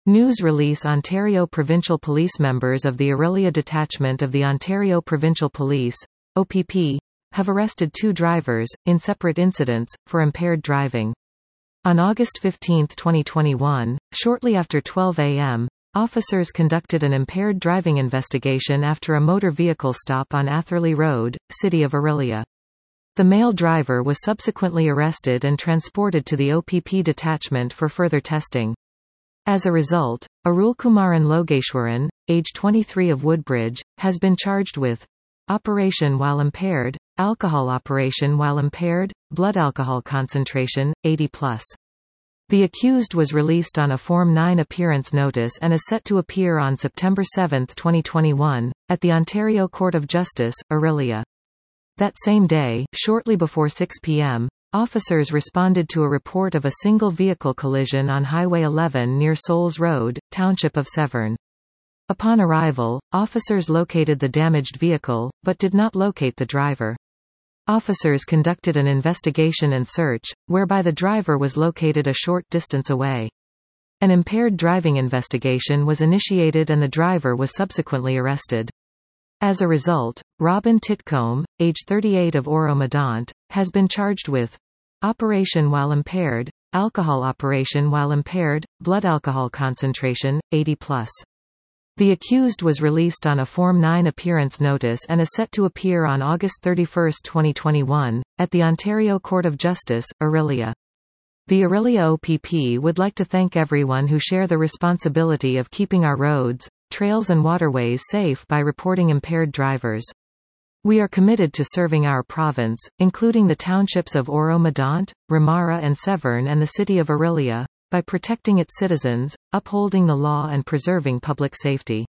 News release Ontario Provincial Police Members of the Orillia Detachment of the Ontario Provincial Police, OPP, have arrested 2 drivers, in separate incidents, for impaired driving. On August 15, 2021, shortly after 12 a.m., officers conducted an impaired driving investigation after a motor vehicle stop on Atherley Road, City of Orillia. The male driver was subsequently arrested and transported to the OPP detachment for further testing. As a result, Arulkumaran Logeshwaran, age 23 of Woodbridge, has been charged with operation while impaired, alcohol operation while impaired, blood alcohol concentration, 80+. The accused was released on a Form 9 appearance notice and is set to appear on September 7, 2021, at the Ontario Court of Justice, Orillia. That same day, shortly before 6 p.m., officers responded to a report of a single vehicle collision on Highway 11 near Souls Road, Township of Severn. Upon arrival, officers located the damaged vehicle, but did not locate the driver. Officers conducted an investigation and search, whereby the driver was located a short distance away. An impaired driving investigation was initiated and the driver was subsequently arrested. As a result, Robin Titcombe, age 38 of Oro-Medonte, has been charged with operation while impaired, alcohol operation while impaired, blood alcohol concentration, 80+. The accused was released on a Form 9 appearance notice and is set to appear on August 31, 2021, at the Ontario Court of Justice, Orillia. The Orillia OPP would like to thank everyone who share the responsibility of keeping our roads, trails and waterways safe by reporting impaired drivers. We are committed to serving our province, including the townships of Oro-Medonte, Ramara and Severn and the city of Orillia, by protecting its citizens, upholding the law and preserving public safety.